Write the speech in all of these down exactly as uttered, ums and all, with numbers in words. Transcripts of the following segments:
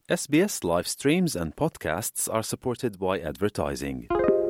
S B S live streams and podcasts are supported by advertising.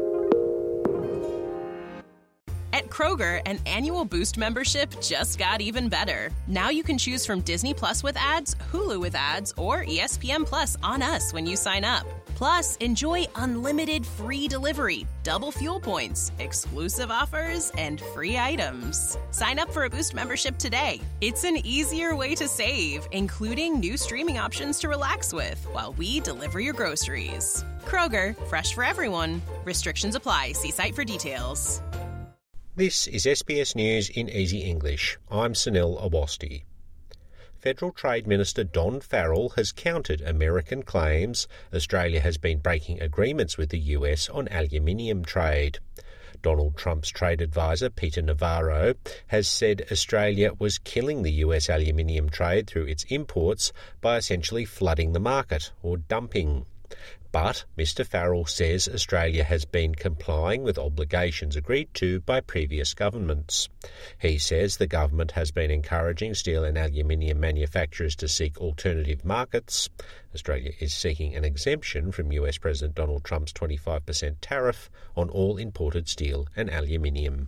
At Kroger, an annual Boost membership just got even better. Now you can choose from Disney Plus with ads, Hulu with ads, or E S P N Plus on us when you sign up. Plus, enjoy unlimited free delivery, double fuel points, exclusive offers, and free items. Sign up for a Boost membership today. It's an easier way to save, including new streaming options to relax with while we deliver your groceries. Kroger, fresh for everyone. Restrictions apply. See site for details. This is S B S News in Easy English. I'm Sunil Awasthi. Federal Trade Minister Don Farrell has countered American claims Australia has been breaking agreements with the U S on aluminium trade. Donald Trump's trade advisor, Peter Navarro, has said Australia was killing the U S aluminium trade through its imports by essentially flooding the market, or dumping. But Mister Farrell says Australia has been complying with obligations agreed to by previous governments. He says the government has been encouraging steel and aluminium manufacturers to seek alternative markets. Australia is seeking an exemption from U S President Donald Trump's twenty-five percent tariff on all imported steel and aluminium.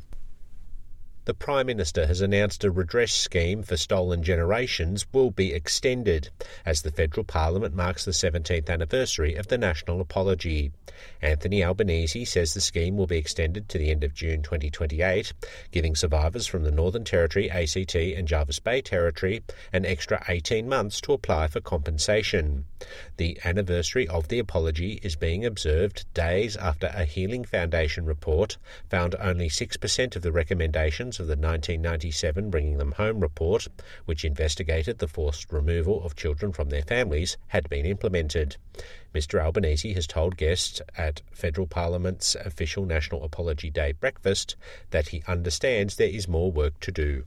The Prime Minister has announced a redress scheme for stolen generations will be extended as the Federal Parliament marks the seventeenth anniversary of the National Apology. Anthony Albanese says the scheme will be extended to the end of June twenty twenty-eight, giving survivors from the Northern Territory, A C T and Jervis Bay Territory an extra eighteen months to apply for compensation. The anniversary of the apology is being observed days after a Healing Foundation report found only six percent of the recommendations of the nineteen ninety-seven Bringing Them Home report, which investigated the forced removal of children from their families, had been implemented. Mister Albanese has told guests at Federal Parliament's official National Apology Day breakfast that he understands there is more work to do.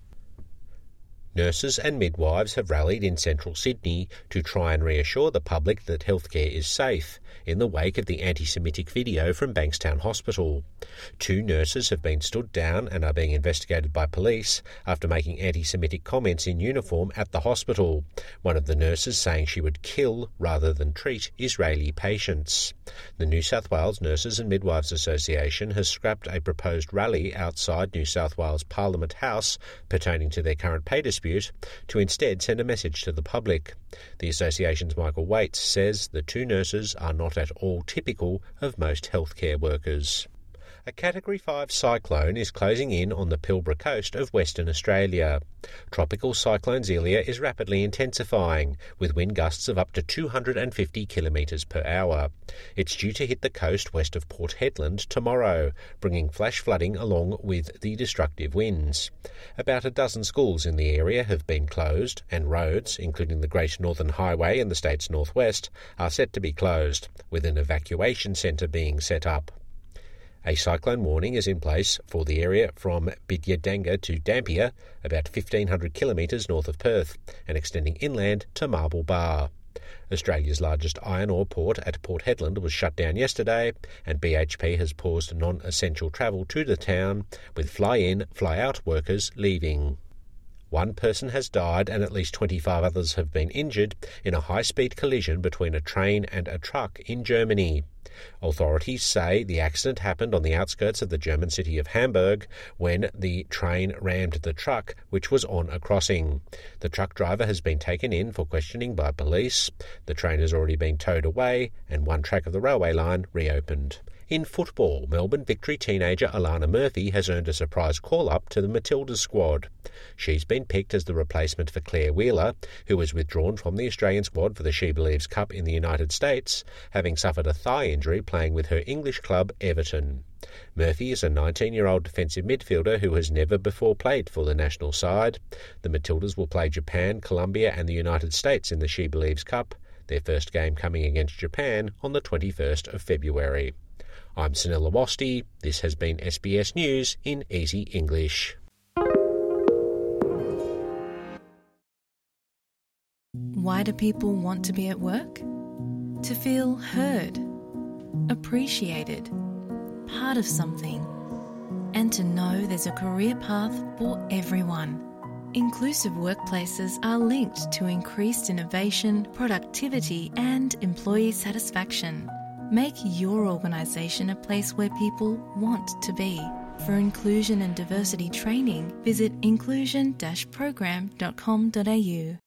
Nurses and midwives have rallied in central Sydney to try and reassure the public that healthcare is safe in the wake of the anti-Semitic video from Bankstown Hospital. Two nurses have been stood down and are being investigated by police after making anti-Semitic comments in uniform at the hospital, one of the nurses saying she would kill rather than treat Israeli patients. The New South Wales Nurses and Midwives Association has scrapped a proposed rally outside New South Wales Parliament House pertaining to their current pay dispute to instead send a message to the public. The association's Michael Waits says the two nurses are not at all typical of most healthcare workers. A Category five cyclone is closing in on the Pilbara coast of Western Australia. Tropical Cyclone Zelia is rapidly intensifying, with wind gusts of up to two hundred fifty kilometres per hour. It's due to hit the coast west of Port Hedland tomorrow, bringing flash flooding along with the destructive winds. About a dozen schools in the area have been closed, and roads, including the Great Northern Highway in the state's northwest, are set to be closed, with an evacuation centre being set up. A cyclone warning is in place for the area from Bidyadanga to Dampier, about fifteen hundred kilometres north of Perth, and extending inland to Marble Bar. Australia's largest iron ore port at Port Hedland was shut down yesterday, and B H P has paused non-essential travel to the town, with fly-in, fly-out workers leaving. One person has died and at least twenty-five others have been injured in a high-speed collision between a train and a truck in Germany. Authorities say the accident happened on the outskirts of the German city of Hamburg when the train rammed the truck, which was on a crossing. The truck driver has been taken in for questioning by police. The train has already been towed away and one track of the railway line reopened. In football, Melbourne Victory teenager Alana Murphy has earned a surprise call-up to the Matildas squad. She's been picked as the replacement for Claire Wheeler, who was withdrawn from the Australian squad for the She Believes Cup in the United States, having suffered a thigh injury playing with her English club Everton. Murphy is a nineteen-year-old defensive midfielder who has never before played for the national side. The Matildas will play Japan, Colombia and the United States in the She Believes Cup, their first game coming against Japan on the twenty-first of February. I'm Sunil Awasthi. This has been S B S News in Easy English. Why do people want to be at work? To feel heard, appreciated, part of something, and to know there's a career path for everyone. Inclusive workplaces are linked to increased innovation, productivity, and employee satisfaction. Make your organisation a place where people want to be. For inclusion and diversity training, visit inclusion dash program dot com dot a u.